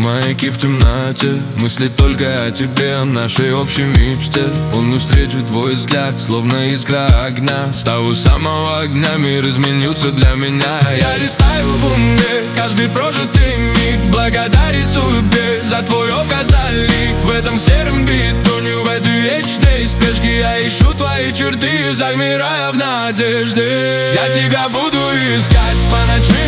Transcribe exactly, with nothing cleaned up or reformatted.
маяки в темноте, мысли только о тебе, о нашей общей мечте. Полную встречу твой взгляд, словно искра огня. С того самого огня мир изменился для меня. Я листаю в уме каждый прожитый миг, благодарен судьбе за твой образ лик. В этом сером бетоне, в этой вечной спешке я ищу твои черты, замирая в надежде. Я тебя буду искать по ночам